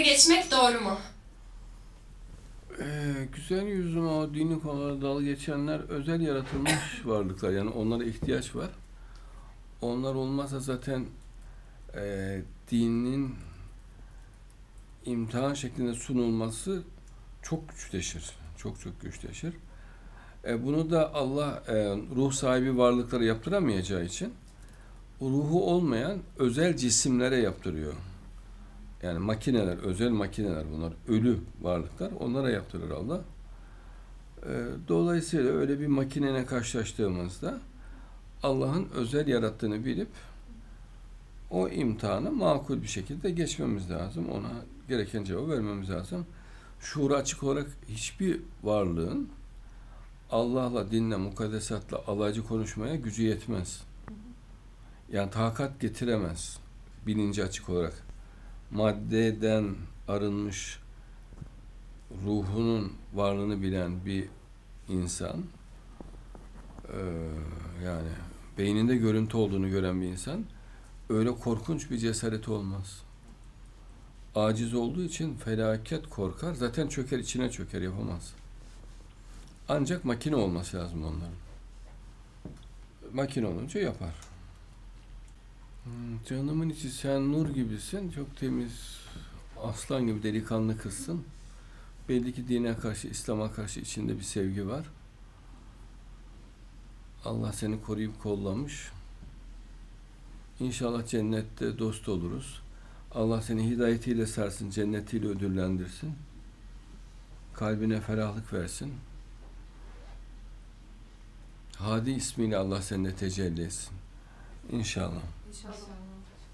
geçmek doğru mu? Güzel yüzüme o dini konulara dalga geçenler özel yaratılmış varlıklar. Yani onlara ihtiyaç var. Onlar olmazsa zaten dinin imtihan şeklinde sunulması çok güçleşir. Çok çok güçleşir. Bunu da Allah ruh sahibi varlıklara yaptıramayacağı için ruhu olmayan özel cisimlere yaptırıyor. Yani makineler, özel makineler bunlar. Ölü varlıklar. Onlara yaptırır Allah. Dolayısıyla öyle bir makineyle karşılaştığımızda Allah'ın özel yarattığını bilip o imtihanı makul bir şekilde geçmemiz lazım. Ona gereken cevabı vermemiz lazım. Şuura açık olarak hiçbir varlığın Allah'la, dinle, mukaddesatla alaycı konuşmaya gücü yetmez. Yani takat getiremez. Bilinci açık olarak. Maddeden arınmış ruhunun varlığını bilen bir insan, yani beyninde görüntü olduğunu gören bir insan öyle korkunç bir cesareti olmaz. Aciz olduğu için felaket korkar. Zaten çöker, içine çöker, yapamaz. Ancak makine olması lazım onların. Makine olunca yapar. Canımın içi, sen nur gibisin. Çok temiz, aslan gibi delikanlı kızsın. Belli ki dine karşı, İslam'a karşı içinde bir sevgi var. Allah seni koruyup kollamış. İnşallah cennette dost oluruz. Allah seni hidayetiyle sarsın, cennetiyle ödüllendirsin. Kalbine ferahlık versin. Hadi ismiyle Allah seninle tecelli etsin. İnşallah. İnşallah.